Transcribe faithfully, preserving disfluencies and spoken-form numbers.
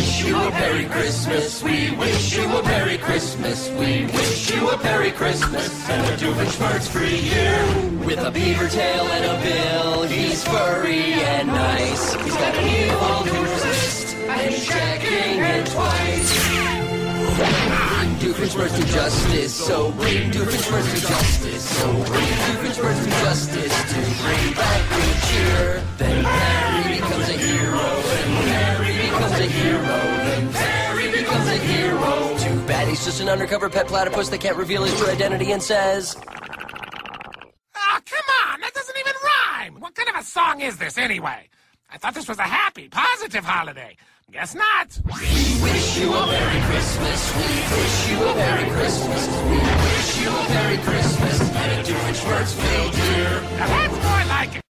wish you a Merry Christmas. We wish you a Merry Christmas. We wish you a Merry Christmas and a Doofenshmirtz-free year. With a beaver tail and a bill, he's furry and nice. He's got an evil to resist, and he's checking it twice. Bring Doofenshmirtz to justice, so bring Doofenshmirtz to justice, so bring Doofenshmirtz to justice to bring back good cheer. Then Harry becomes a hero, then Harry becomes a hero, then Harry becomes a hero. Too bad he's just an undercover pet platypus that can't reveal his true identity and says, "Oh, come on, that doesn't even rhyme! What kind of a song is this anyway? I thought this was a happy, positive holiday. Guess not." We wish you a Merry Christmas. We wish you a Merry Christmas. We wish you a Merry Christmas and a Doofenshmirtz-filled year. Now that's more like it.